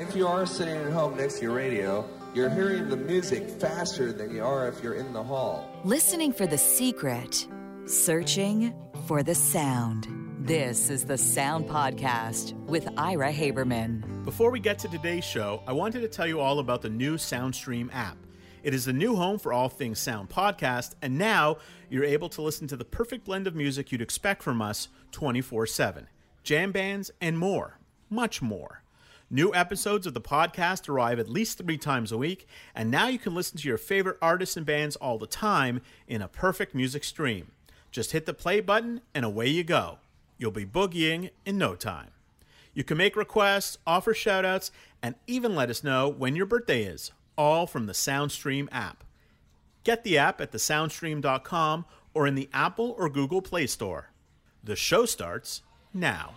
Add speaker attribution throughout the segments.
Speaker 1: If you are sitting at home next to your radio, you're hearing the music faster than you are if you're in the hall.
Speaker 2: Listening for the secret. Searching for the sound. This is the Sound Podcast with Ira Haberman.
Speaker 3: Before we get to today's show, I wanted to tell you all about the new SoundStream app. It is the new home for all things sound podcast, and now you're able to listen to the perfect blend of music you'd expect from us 24/7. Jam bands and more, much more. New episodes of the podcast arrive at least 3 times a week, and now you can listen to your favorite artists and bands all the time in a perfect music stream. Just hit the play button and away you go. You'll be boogieing in no time. You can make requests, offer shoutouts, and even let us know when your birthday is, all from the SoundStream app. Get the app at thesoundstream.com or in the Apple or Google Play Store. The show starts now.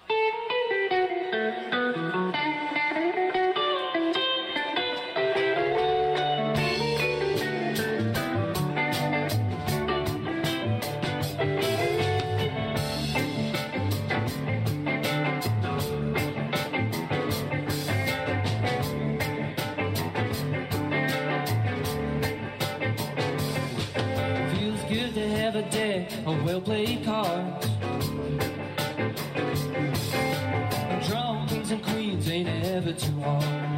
Speaker 4: Well-played cards, drum kings and queens ain't ever too hard.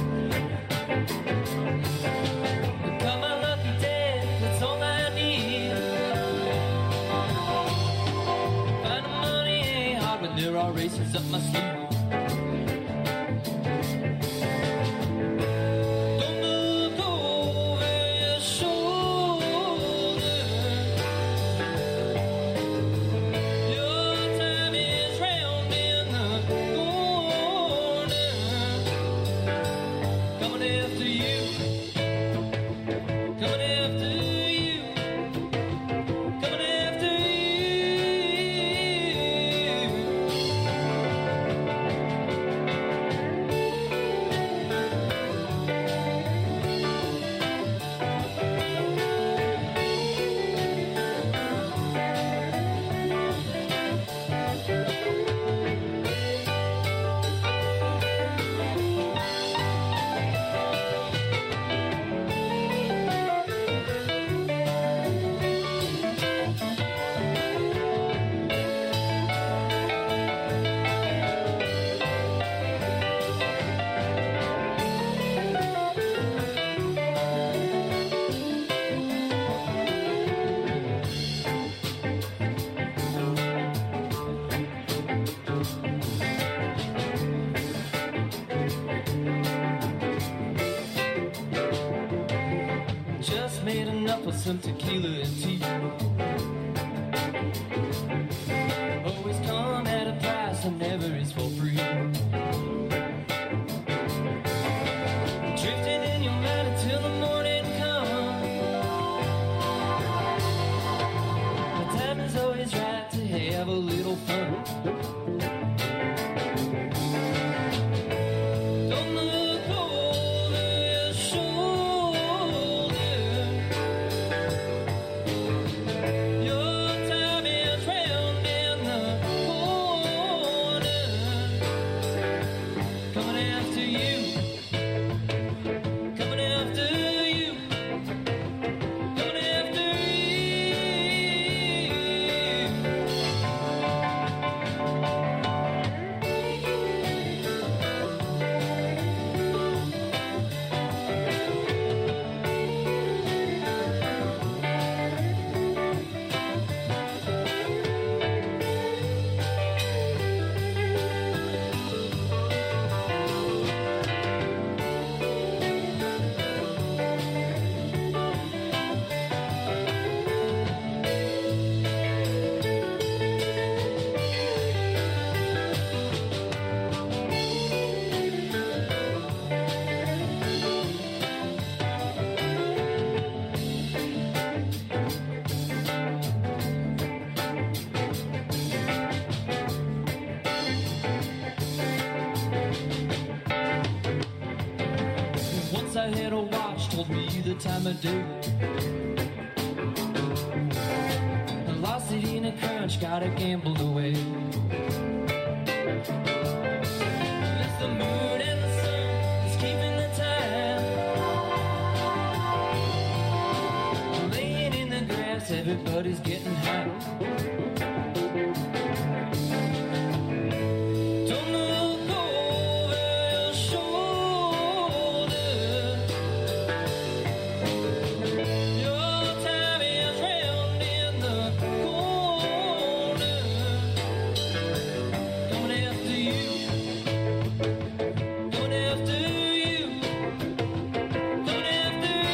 Speaker 4: Become a lucky day, that's all I need. Finding money ain't hard when there are races up my sleeve. Some tequila and tea. Always come at a price and never is for free. Drifting in your mind until the morning comes. The time is always right to have a little fun. Don't look over your shoulder. The time of day, I lost it in a crunch, gotta gamble away. It's the moon and the sun. everybody's getting high. Don't look over your shoulder. Your time is round in the corner. Coming after you. Coming after you. Coming after you.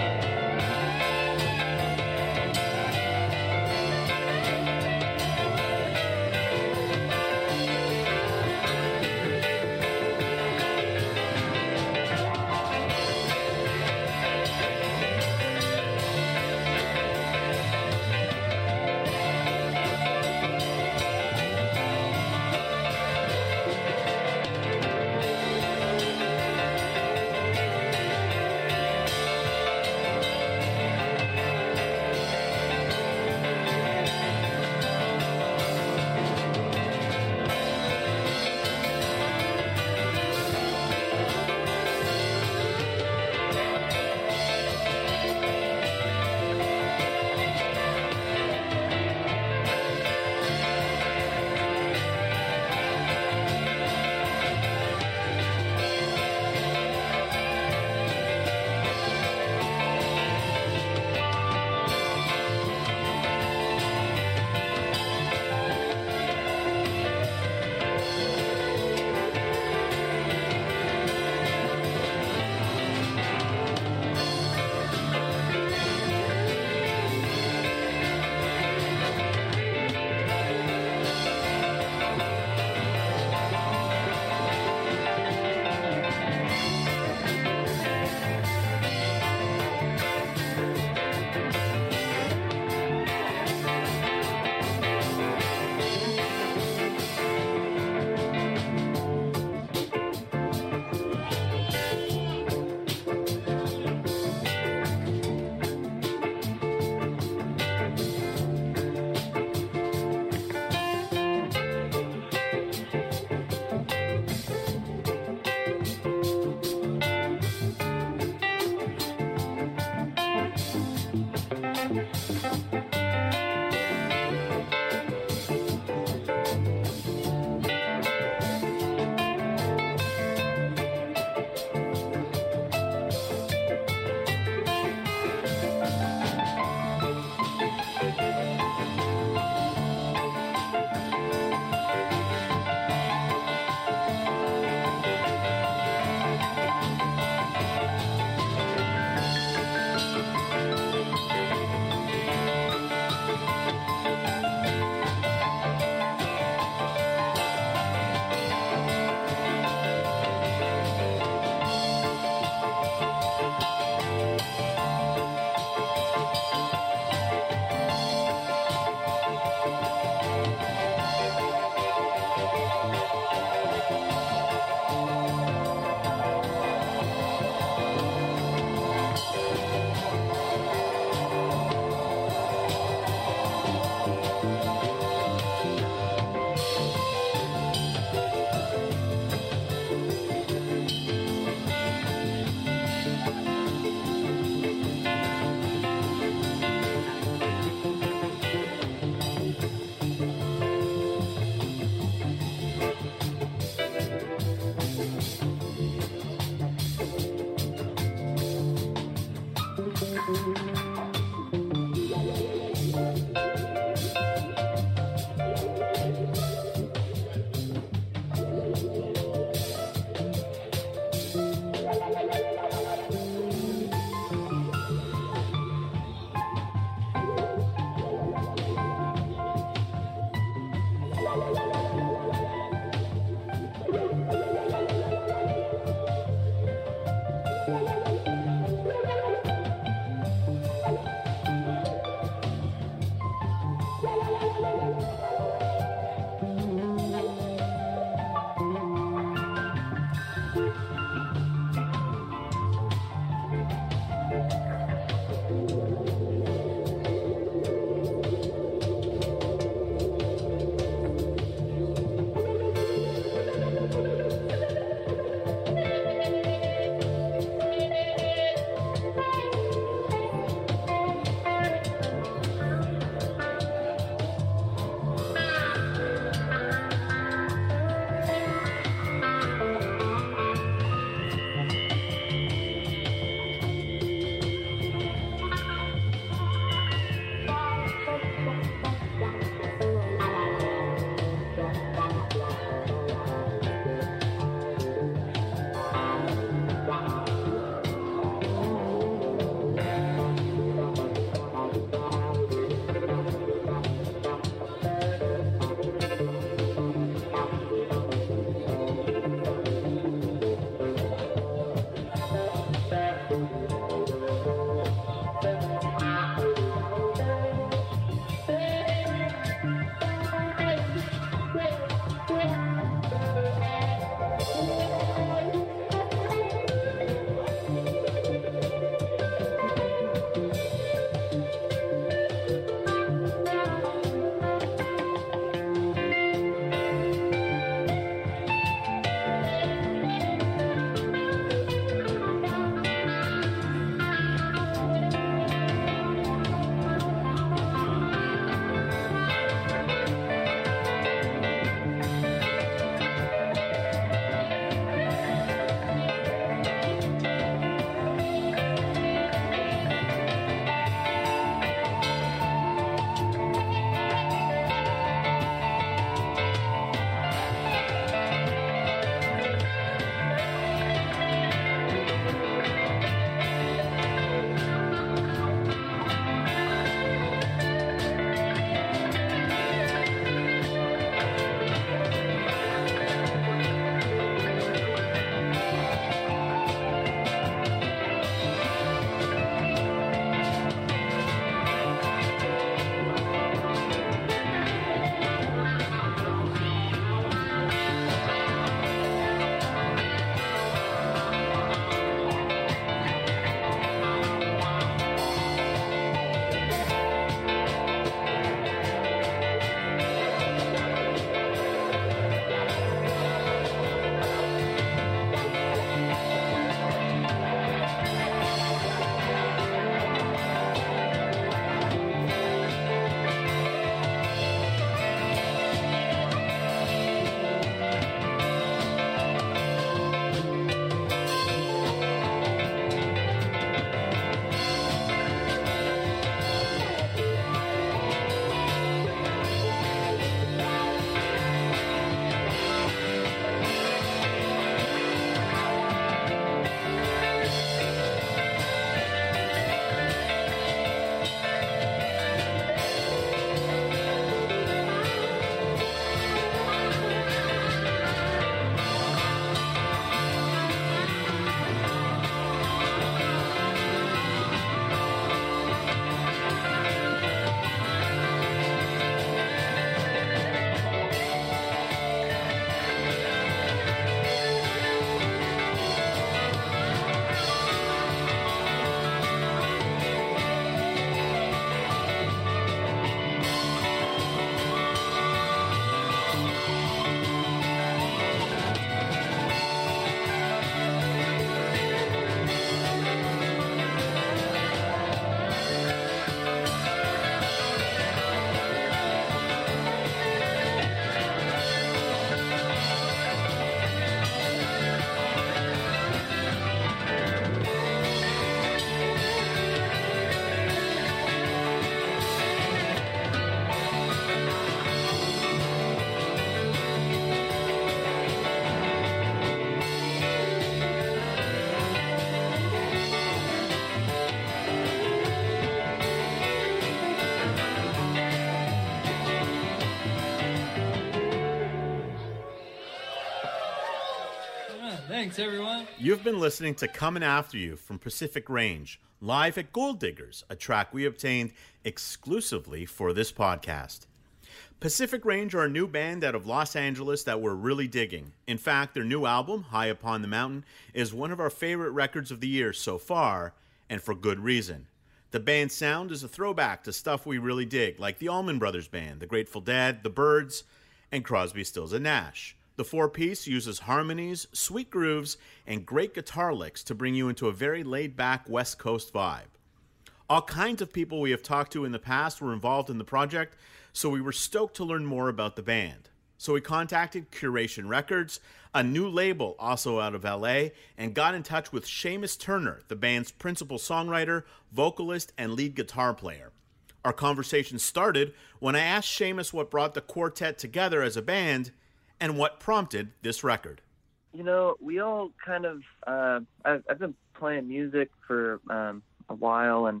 Speaker 4: Thanks, everyone.
Speaker 3: You've been listening to Coming After You from Pacific Range, live at Gold Diggers, a track we obtained exclusively for this podcast. Pacific Range are a new band out of Los Angeles that we're really digging. In fact, their new album, High Upon the Mountain, is one of our favorite records of the year so far, and for good reason. The band's sound is a throwback to stuff we really dig, like the Allman Brothers Band, the Grateful Dead, the Byrds, and Crosby, Stills and Nash. The four-piece uses harmonies, sweet grooves, and great guitar licks to bring you into a very laid-back West Coast vibe. All kinds of people we have talked to in the past were involved in the project, so we were stoked to learn more about the band. So we contacted Curation Records, a new label also out of LA, and got in touch with Seamus Turner, the band's principal songwriter, vocalist, and lead guitar player. Our conversation started when I asked Seamus what brought the quartet together as a band and what prompted this record.
Speaker 5: You know, we all kind of, I've been playing music for a while, and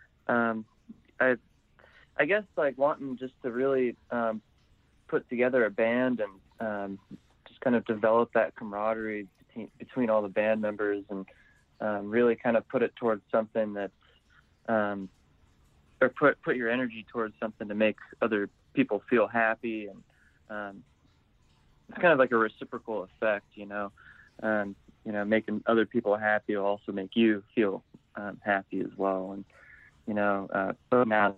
Speaker 5: I guess like wanting just to really put together a band and just kind of develop that camaraderie between all the band members, and really kind of put it towards something that, or put your energy towards something to make other people feel happy, and it's kind of like a reciprocal effect, you know, making other people happy will also make you feel happy as well, and but now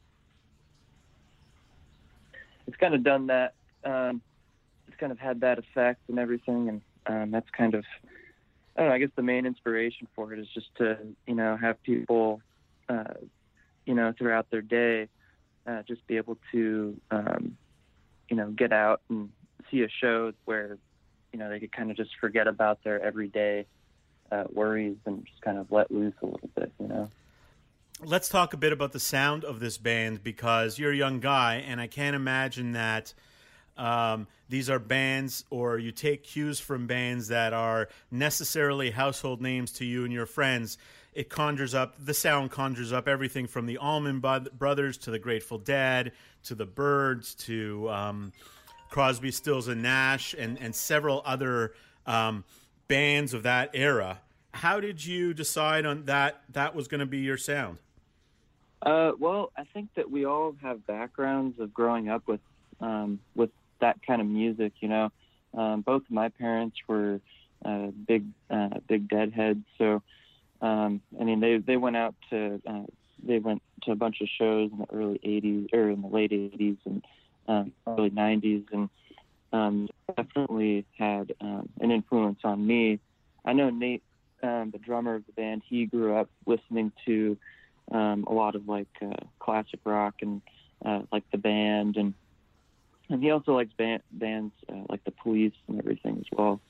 Speaker 5: it's kind of done that. It's kind of had that effect and everything, and that's kind of, I don't know, I guess the main inspiration for it is just to, have people, throughout their day, just be able to, get out and see a show where, they could kind of just forget about their everyday worries and just kind of let loose a little bit,
Speaker 3: Let's talk a bit about the sound of this band, because you're a young guy, and I can't imagine that these are bands, or you take cues from bands that are necessarily household names to you and your friends. The sound conjures up everything from the Allman Brothers to the Grateful Dead to the Byrds to Crosby, Stills and Nash and several other bands of that era. How did you decide on that was going to be your sound?
Speaker 5: Well, I think that we all have backgrounds of growing up with that kind of music. Both of my parents were big Deadheads, so they went out to a bunch of shows in the early '80s or in the late '80s and early '90s, and definitely had an influence on me. I know Nate, the drummer of the band, he grew up listening to a lot of classic rock and like the Band, and he also likes bands like the Police and everything as well.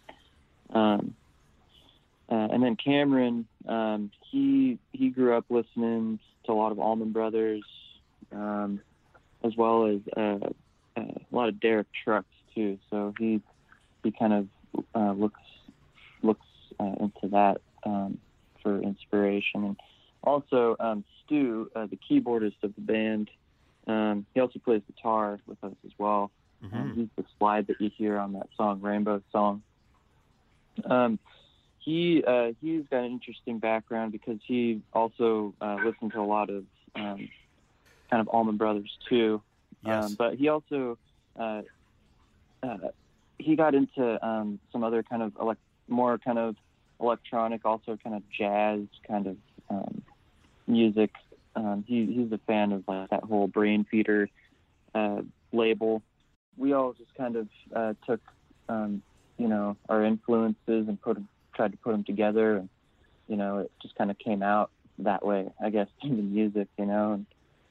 Speaker 5: And then Cameron, he grew up listening to a lot of Allman Brothers, as well as a lot of Derek Trucks too. So he kind of looks into that for inspiration. And also Stu, the keyboardist of the band, he also plays guitar with us as well.
Speaker 3: Mm-hmm.
Speaker 5: He's the slide that you hear on that song, Rainbow Song. He's got an interesting background because he also listened to a lot of kind of Allman Brothers too.
Speaker 3: Yes.
Speaker 5: But he also he got into some other kind of more kind of electronic, also kind of jazz kind of music. He's a fan of that whole Brain Feeder label. We all just kind of took our influences and tried to put them together, and it just kind of came out that way, I guess, in the music, and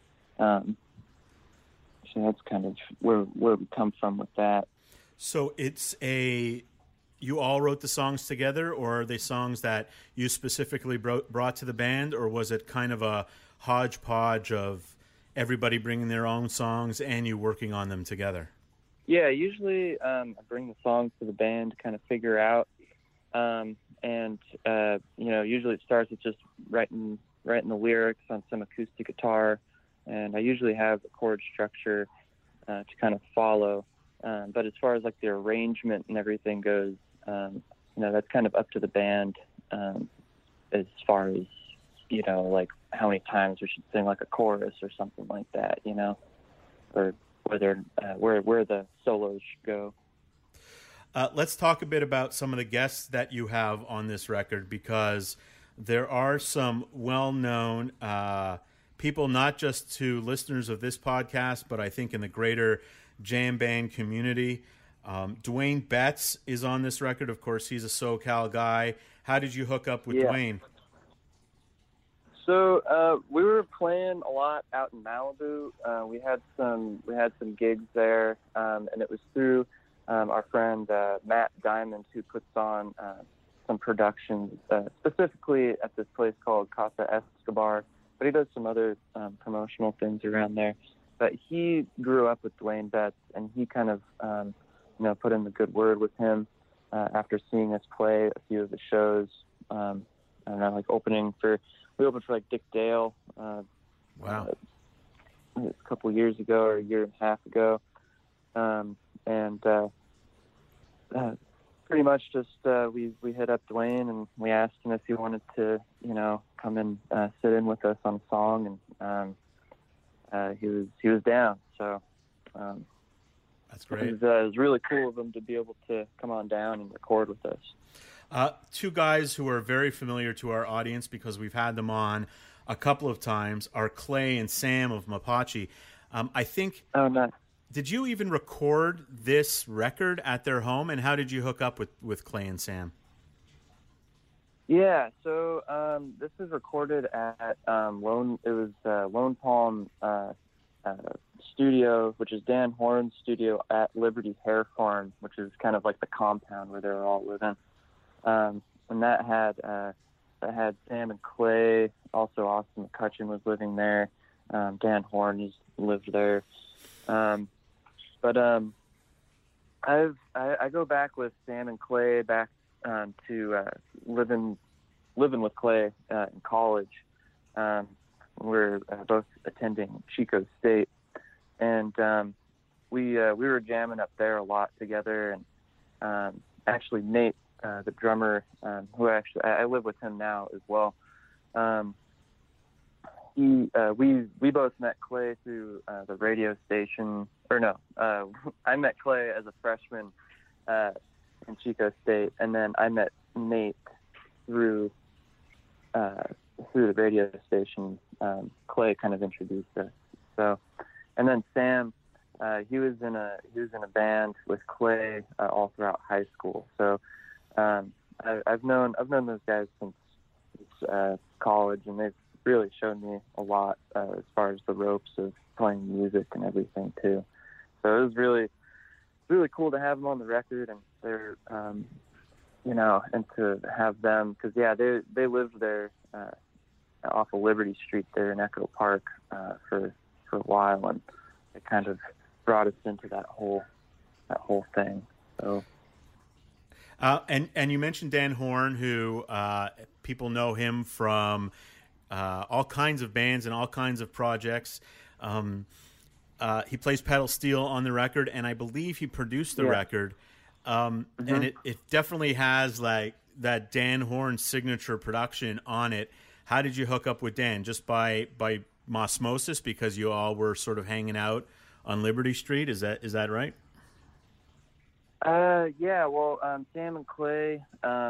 Speaker 5: so that's kind of where we come from with that.
Speaker 3: So you all wrote the songs together, or are they songs that you specifically brought to the band, or was it kind of a hodgepodge of everybody bringing their own songs and you working on them together?
Speaker 5: Yeah, usually I bring the songs to the band to kind of figure out, and usually it starts with just writing the lyrics on some acoustic guitar, and I usually have a chord structure to kind of follow. But as far as the arrangement and everything goes, that's kind of up to the band as far as, like how many times we should sing like a chorus or something like that, or whether where the solos should go.
Speaker 3: Let's talk a bit about some of the guests that you have on this record, because there are some well-known people, not just to listeners of this podcast, but I think in the greater jam band community. Dwayne Betts is on this record. Of course, he's a SoCal guy. How did you hook up with Dwayne?
Speaker 5: So we were playing a lot out in Malibu. We had some gigs there, and it was through our friend Matt Diamond, who puts on some productions specifically at this place called Casa Escobar, but he does some other promotional things around there. But he grew up with Dwayne Betts, and he kind of put in the good word with him after seeing us play a few of the shows. I don't know, like we opened for like Dick Dale.
Speaker 3: Wow.
Speaker 5: A couple years ago or a year and a half ago. And pretty much just we hit up Dwayne and we asked him if he wanted to, come and sit in with us on a song, and he was down. So
Speaker 3: that's great.
Speaker 5: It was really cool of him to be able to come on down and record with us.
Speaker 3: Two guys who are very familiar to our audience because we've had them on a couple of times are Clay and Sam of Mapache. I think.
Speaker 5: Oh, nice.
Speaker 3: Did you even record this record at their home, and how did you hook up with Clay and Sam?
Speaker 5: Yeah, so this was recorded at Lone Palm Studio, which is Dan Horn's studio at Liberty Hair Farm, which is kind of like the compound where they were all living. And that had Sam and Clay. Also, Austin McCutcheon was living there. Dan Horn lived there. But I go back with Sam and Clay back to living with Clay in college. We're both attending Chico State, and we were jamming up there a lot together. And actually, Nate, the drummer, who I live with him now as well. We both met Clay through the radio station, or no, I met Clay as a freshman in Chico State, and then I met Nate through the radio station. Clay kind of introduced us. So, and then Sam, he was in a band with Clay all throughout high school. So I've known those guys since college, and they've really shown me a lot as far as the ropes of playing music and everything too. So it was really, really cool to have them on the record, and they're, and to have them, because they lived there off of Liberty Street there in Echo Park for a while, and it kind of brought us into that whole thing. So.
Speaker 3: And you mentioned Dan Horn, who people know him from all kinds of bands and all kinds of projects. He plays pedal steel on the record, and I believe he produced the record. And it definitely has like that Dan Horn signature production on it. How did you hook up with Dan? Just by osmosis, because you all were sort of hanging out on Liberty Street? Is that right?
Speaker 5: Yeah, well, Sam and Clay,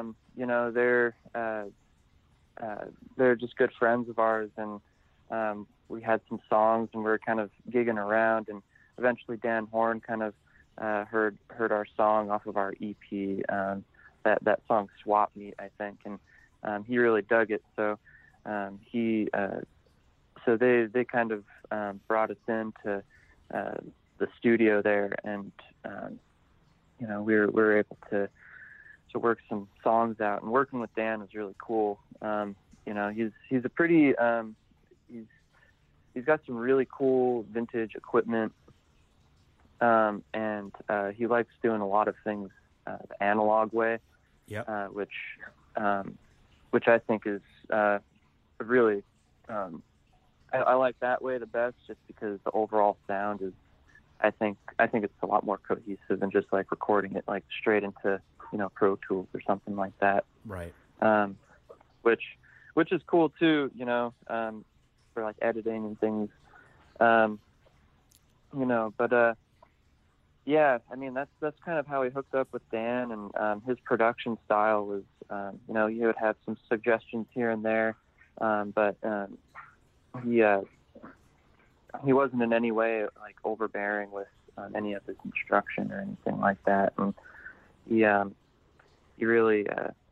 Speaker 5: they're just good friends of ours, and we had some songs, and we were kind of gigging around, and eventually Dan Horn kind of heard our song off of our EP, that song Swap Meet, I think, and he really dug it. So so they kind of brought us into the studio there, and we were able to work some songs out, and working with Dan was really cool. He's a pretty he's got some really cool vintage equipment, and he likes doing a lot of things the analog way.
Speaker 3: Yep.
Speaker 5: Which I think is really I like that way the best, just because the overall sound is, I think it's a lot more cohesive than just like recording it like straight into Pro Tools or something like that.
Speaker 3: Right.
Speaker 5: Which is cool too, for like editing and things. But yeah, I mean, that's kind of how he hooked up with Dan, and his production style was, he would have some suggestions here and there, but he wasn't in any way like overbearing with any of his instruction or anything like that, and he really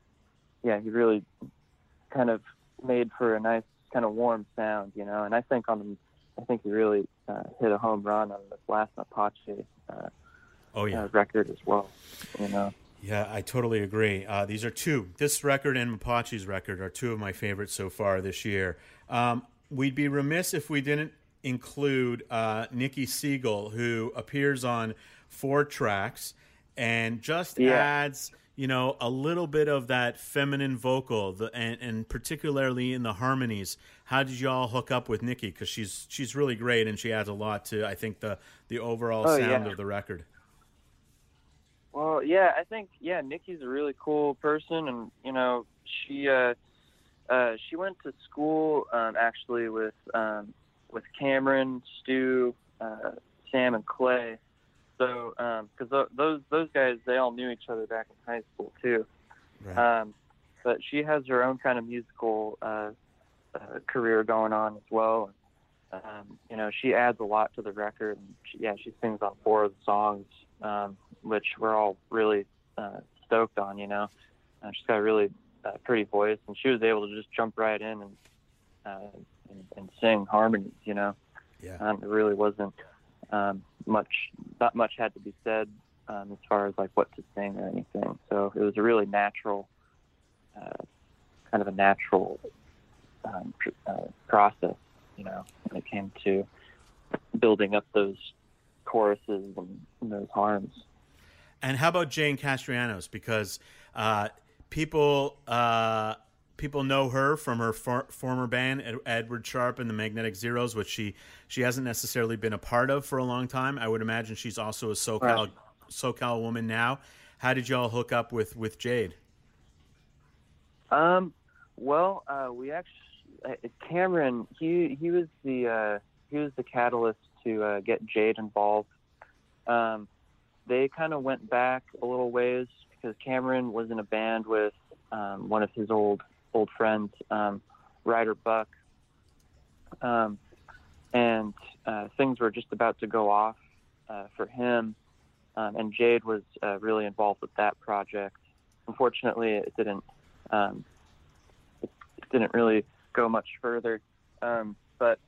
Speaker 5: kind of made for a nice kind of warm sound, and I think he really hit a home run on this last Apache record as well,
Speaker 3: Yeah, I totally agree. These are two. This record and Apache's record are two of my favorites so far this year. We'd be remiss if we didn't include Nikki Siegel, who appears on 4 tracks and just adds, a little bit of that feminine vocal, and particularly in the harmonies. How did you all hook up with Nikki? Because she's really great, and she adds a lot to, I think, the overall sound of the record.
Speaker 5: Well, yeah, I think Nikki's a really cool person, and she went to school actually with Cameron, Stu, Sam, and Clay. So, because those guys, they all knew each other back in high school too.
Speaker 3: Right.
Speaker 5: But she has her own kind of musical career going on as well. She adds a lot to the record. And she sings on 4 of the songs, which we're all really stoked on. She's got a really pretty voice, and she was able to just jump right in and sing harmonies.
Speaker 3: Yeah.
Speaker 5: It really wasn't not much had to be said as far as like what to sing or anything. So it was a really natural, kind of a natural process, when it came to building up those choruses and those harms.
Speaker 3: And how about Jane Castellanos? Because people know her from her former band, Edward Sharpe and the Magnetic Zeros, which she hasn't necessarily been a part of for a long time. I would imagine she's also a SoCal woman now. How did y'all hook up with Jade?
Speaker 5: Well, we actually Cameron he was the catalyst to get Jade involved. They kind of went back a little ways because Cameron was in a band with one of his old friends, Ryder Buck, and things were just about to go off for him, and Jade was really involved with that project. Unfortunately, it didn't really go much further, but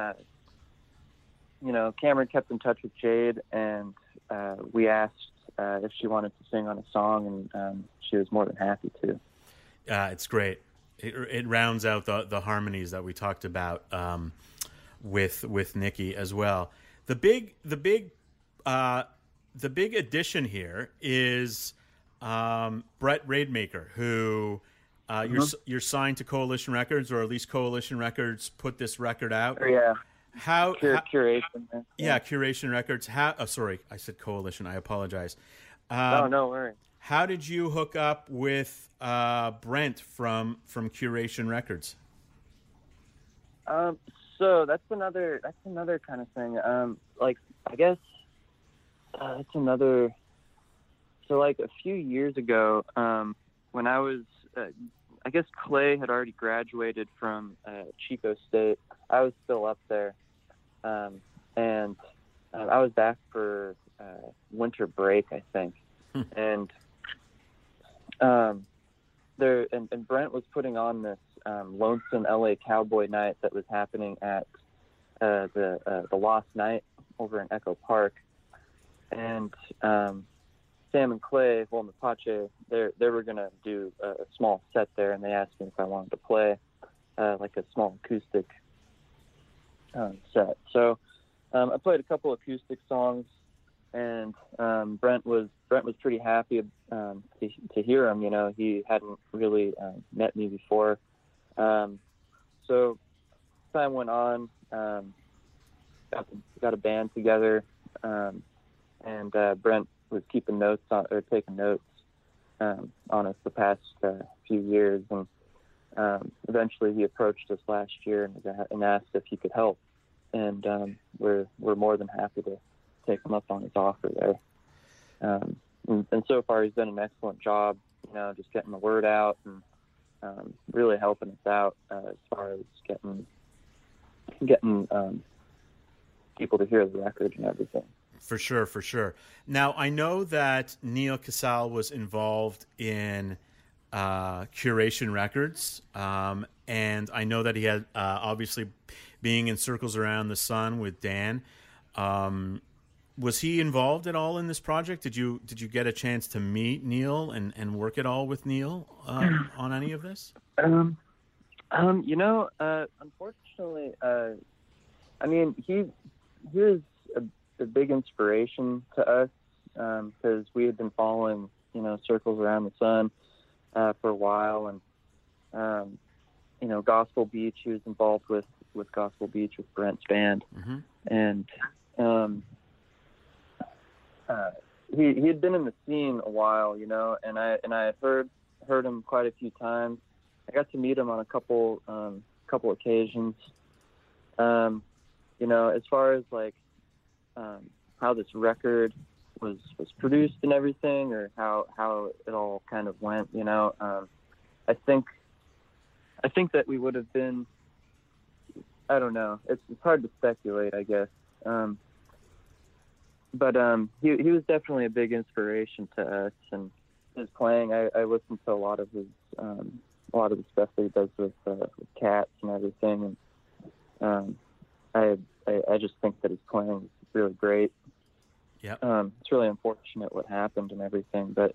Speaker 5: Cameron kept in touch with Jade, and we asked if she wanted to sing on a song, and she was more than happy to.
Speaker 3: It's great. It rounds out the harmonies that we talked about with Nikki as well. The big addition here is Brett Raidmaker, who you're signed to Coalition Records, or at least Coalition Records put this record out.
Speaker 5: Yeah.
Speaker 3: Curation. Yeah, Curation Records. Sorry, I said Coalition. I apologize.
Speaker 5: No worries.
Speaker 3: How did you hook up with Brent from Curation Records?
Speaker 5: So that's another kind of thing. I guess it's another. So like a few years ago, when I was, I guess Clay had already graduated from Chico State. I was still up there, and I was back for winter break, I think, and. Brent was putting on this lonesome LA cowboy night that was happening at the Lost Night over in Echo Park, and Sam and Clay, well, Apache, they were gonna do a small set there, and they asked me if I wanted to play like a small acoustic set. So I played a couple acoustic songs, and Brent was pretty happy to hear him. He hadn't really met me before. So time went on, got a band together, and Brent was taking notes, on us the past few years, and eventually he approached us last year and asked if he could help, and we're more than happy to take him up on his offer there. And so far he's done an excellent job, just getting the word out and really helping us out as far as getting people to hear the record and everything.
Speaker 3: For sure. Now, I know that Neil Casal was involved in Curation Records, and I know that he had obviously being in Circles Around the Sun with Dan. Was he involved at all in this project? Did you get a chance to meet Neil and work at all with Neil on any of this?
Speaker 5: Unfortunately, I mean, he was a big inspiration to us because we had been following, Circles Around the Sun for a while, and Gospel Beach. He was involved with Gospel Beach with Brent's band, and he had been in the scene a while, and I had heard him quite a few times. I got to meet him on a couple occasions. As far as like how this record was produced and everything, or how it all kind of went, I think that we would have been, I don't know, it's hard to speculate, I guess. But he was definitely a big inspiration to us, and his playing, I listened to a lot of the stuff that he does with Cats and everything, and I just think that his playing is really great.
Speaker 3: Yeah.
Speaker 5: It's really unfortunate what happened and everything, but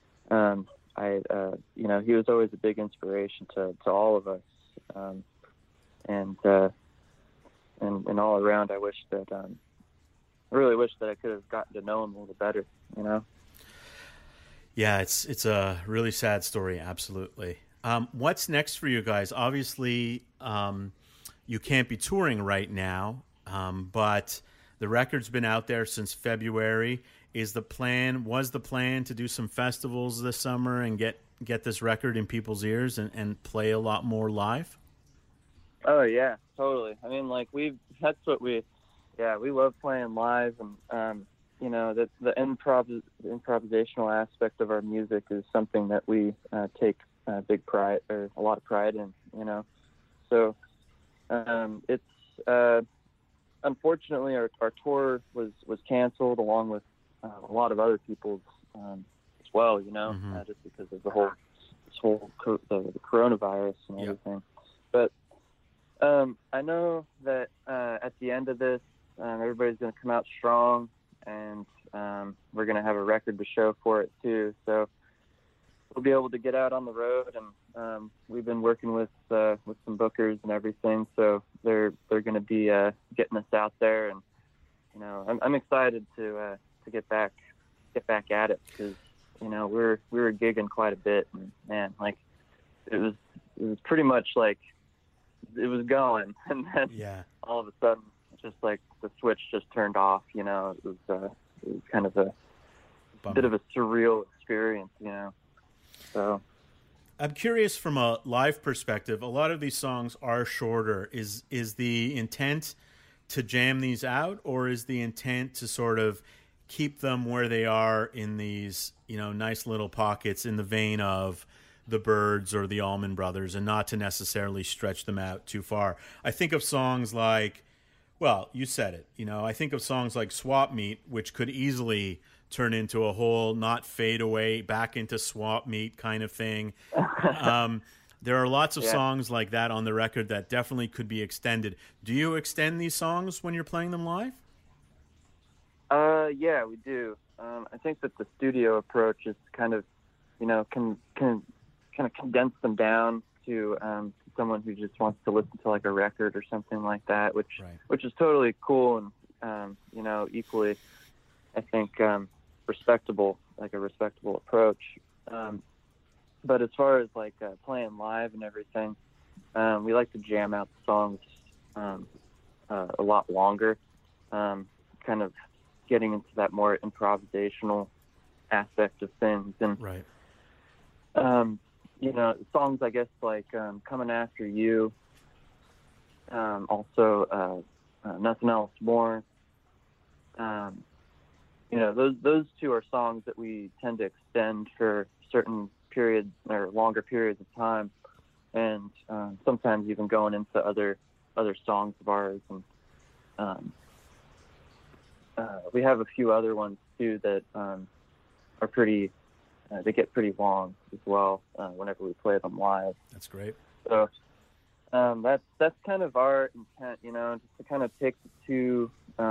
Speaker 5: he was always a big inspiration to all of us, and all around. I really wish that I could have gotten to know him a little better.
Speaker 3: Yeah, it's a really sad story. Absolutely. What's next for you guys? Obviously, you can't be touring right now, but the record's been out there since February. Was the plan to do some festivals this summer and get this record in people's ears and play a lot more live?
Speaker 5: Oh yeah, totally. I mean, we love playing live, and the improvisational aspect of our music is something that we take a lot of pride in. So it's unfortunately our tour was canceled along with a lot of other people's as well. Just because of the coronavirus and everything. But I know that at the end of this, everybody's going to come out strong, and we're going to have a record to show for it too. So we'll be able to get out on the road, and we've been working with some bookers and everything. So they're going to be getting us out there, and I'm excited to get back at it, because we were gigging quite a bit, and man, it was pretty much like it was going, and then all of a sudden, just like the switch just turned off. It was kind of a bit of a surreal experience. So
Speaker 3: I'm curious, from a live perspective, a lot of these songs are shorter. Is the intent to jam these out, or is the intent to sort of keep them where they are in these, nice little pockets in the vein of the Byrds or the Allman Brothers, and not to necessarily stretch them out too far? I think of songs like, well, you said it, I think of songs like Swap Meet, which could easily turn into a whole not fade away back into Swap Meet kind of thing. There are lots of songs like that on the record that definitely could be extended. Do you extend these songs when you're playing them live?
Speaker 5: Yeah, we do. I think that the studio approach is kind of, can kind of condense them down to someone who just wants to listen to like a record or something like that, which is totally cool, and equally, I think, respectable, like a respectable approach. But as far as playing live and everything, we like to jam out the songs a lot longer, kind of getting into that more improvisational aspect of things. And You know, songs, I guess, like Coming After You, also Nothing Else More. You know, those two are songs that we tend to extend for certain periods or longer periods of time, and sometimes even going into other songs of ours. And we have a few other ones too that are pretty. They get pretty long as well whenever we play them live.
Speaker 3: That's great.
Speaker 5: So that's kind of our intent, you know, just to kind of take the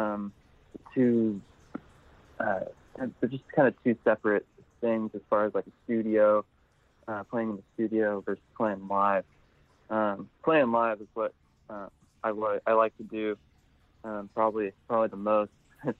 Speaker 5: they're just kind of two separate things as far as like a studio, playing in the studio versus playing live. Playing live is what I like to do, probably the most.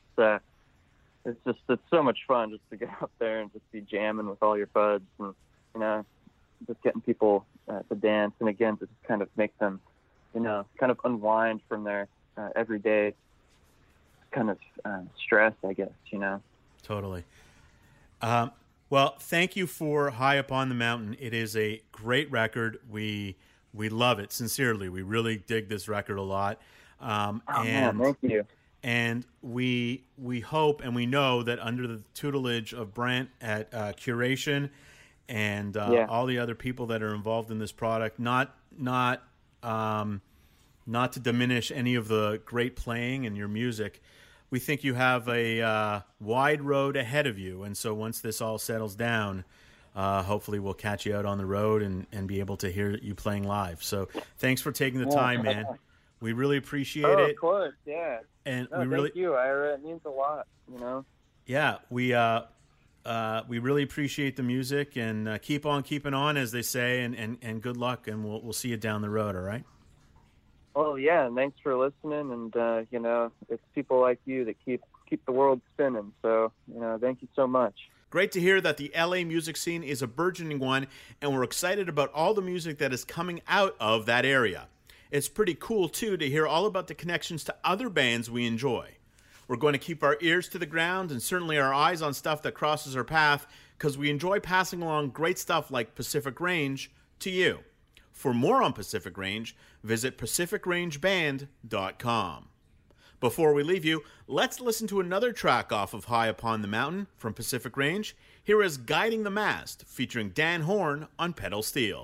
Speaker 5: It's so much fun just to get out there and just be jamming with all your buds, and you know, just getting people to dance, and again to just kind of make them, you know, kind of unwind from their everyday kind of stress, I guess, you know.
Speaker 3: Totally. Well, thank you for High Up on the Mountain. It is a great record. We love it sincerely. We really dig this record a lot.
Speaker 5: Man, thank you.
Speaker 3: And we hope and we know that under the tutelage of Brent at Curation and all the other people that are involved in this product, not to diminish any of the great playing and your music, we think you have a wide road ahead of you. And so once this all settles down, hopefully we'll catch you out on the road and be able to hear you playing live. So thanks for taking the time, man. We really appreciate it.
Speaker 5: Of course, yeah.
Speaker 3: And
Speaker 5: thank you, Ira. It means a lot, you know.
Speaker 3: Yeah, we really appreciate the music, and keep on keeping on, as they say, and good luck, and we'll see you down the road. All right.
Speaker 5: Well, yeah, and thanks for listening, and you know, it's people like you that keep the world spinning. So, you know, thank you so much.
Speaker 3: Great to hear that the LA music scene is a burgeoning one, and we're excited about all the music that is coming out of that area. It's pretty cool, too, to hear all about the connections to other bands we enjoy. We're going to keep our ears to the ground and certainly our eyes on stuff that crosses our path, because we enjoy passing along great stuff like Pacific Range to you. For more on Pacific Range, visit pacificrangeband.com. Before we leave you, let's listen to another track off of High Upon the Mountain from Pacific Range. Here is Guiding the Mast, featuring Dan Horn on pedal steel.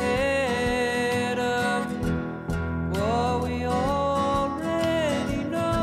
Speaker 4: What we already know.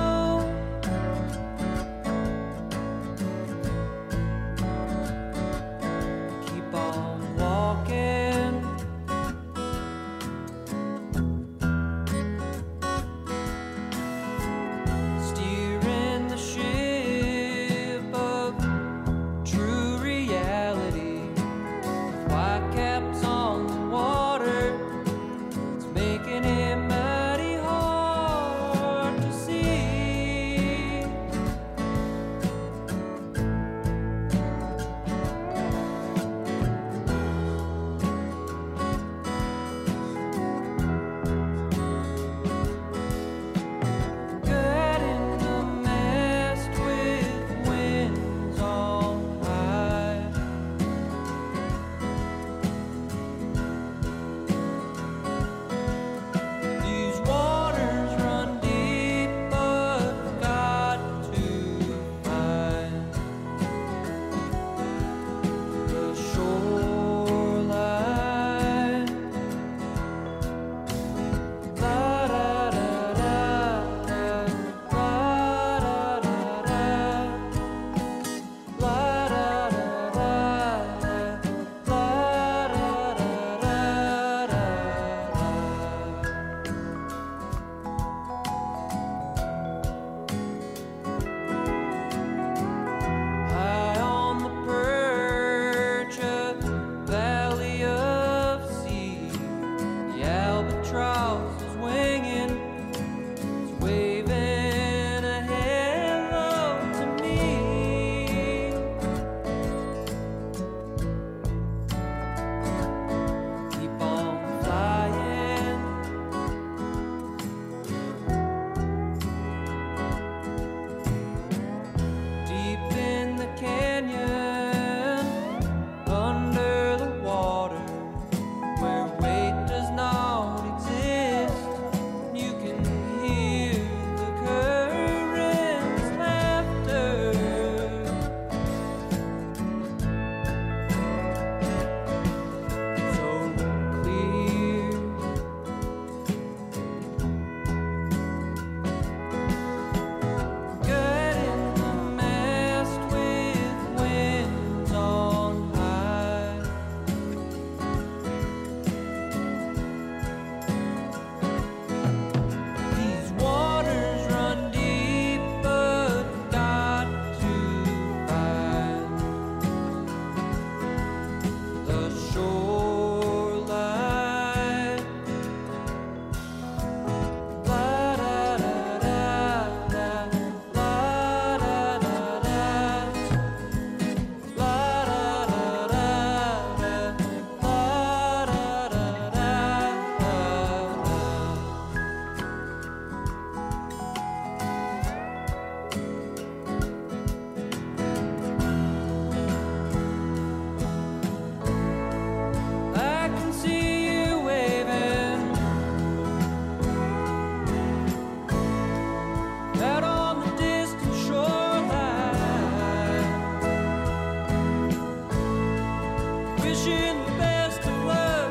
Speaker 4: wishing the best of luck.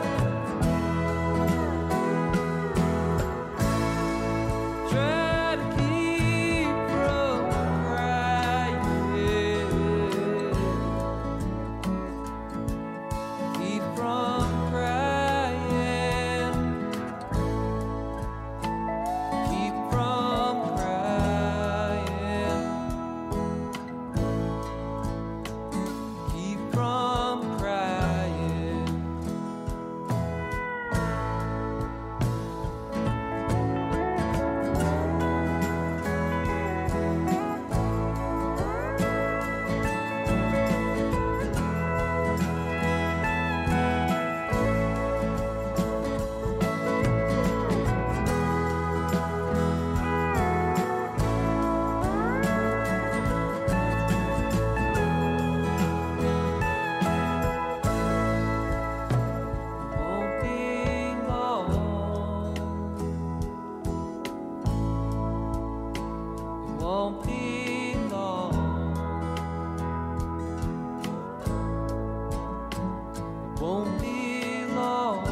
Speaker 4: Try to keep from crying. Keep from crying. Keep from crying. Keep from crying. Won't be long. It won't be long. It won't be long.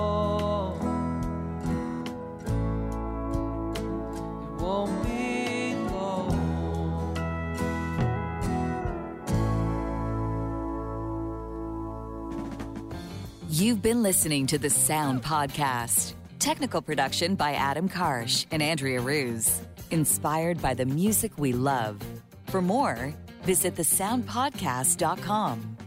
Speaker 4: It won't be long.
Speaker 2: You've been listening to the Sound Podcast. Technical production by Adam Karsh and Andrea Ruse. Inspired by the music we love. For more, visit thesoundpodcast.com.